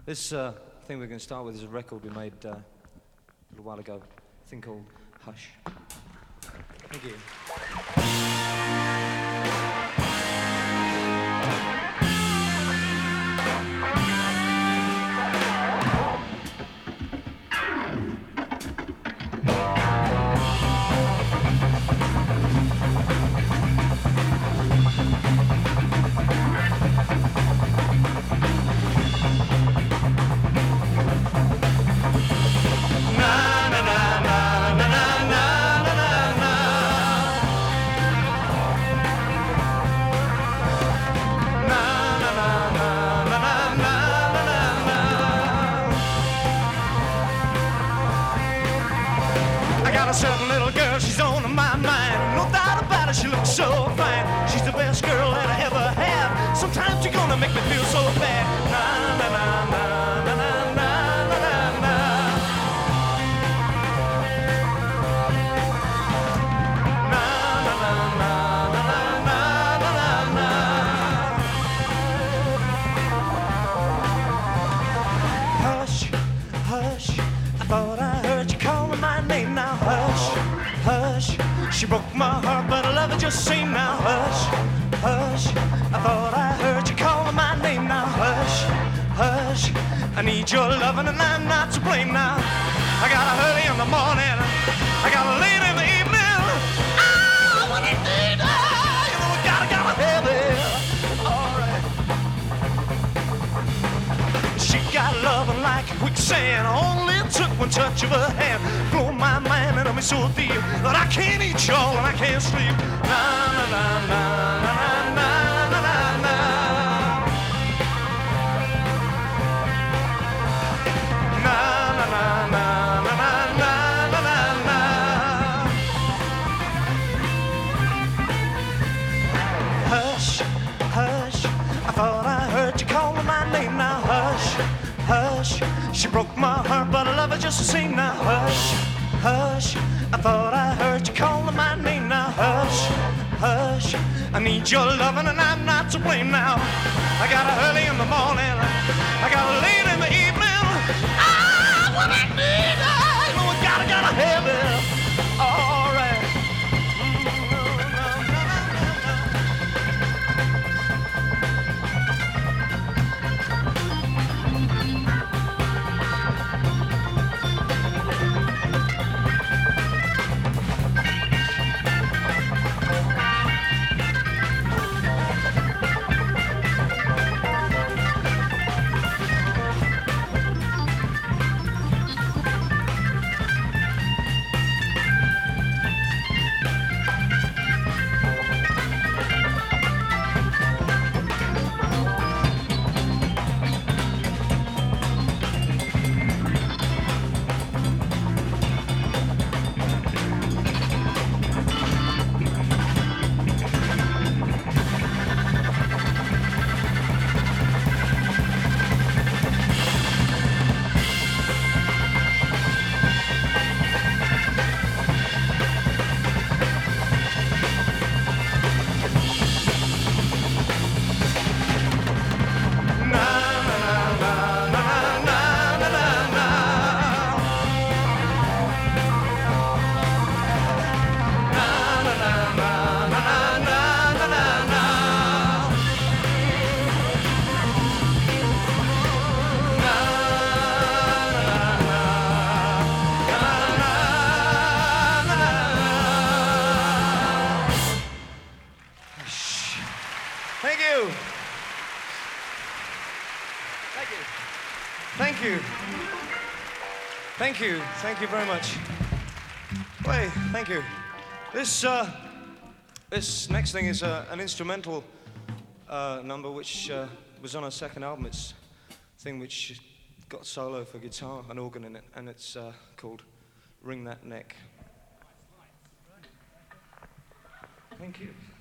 This thing we're going to start with is a record we made a little while ago, a thing called Hush. Thank you. A certain little girl, she's on my mind. No doubt about it, she looks so fine. She's the best girl that I ever had. Sometimes you're gonna make me feel so bad. Na na na na na na na na na. Na na na na na na na na. Hush, hush, I thought I heard you calling my name now. Hush, hush, she broke my heart, but I love her just same now. Hush, hush, I thought I heard you calling my name now. Hush, hush, I need your loving and I'm not to blame now. I got a early in the morning, I got a late in the evening. Oh, what it need, you know we gotta have it. Alright. She got loving like quicksand. Only took one touch of her hand. Blow my mind and I'm so deep that I can't eat y'all and I can't sleep. Na na na na na na na na na. Na na na na na na na na na. Hush, hush, I thought I heard you calling my name now. Hush, hush, she broke my heart, but I love her just the same now. Hush, hush, I thought I heard you calling my name now. Hush, hush, I need your loving and I'm not to blame now. I got her early in the morning, I got her late in the evening. Ah, what I need, I know I gotta have it. All right. Thank you. Thank you. Thank you. Thank you. Thank you very much. Wait, thank you. This next thing is an instrumental number which was on our second album. It's a thing which got solo for guitar and organ in it, and it's called Ring That Neck. Thank you.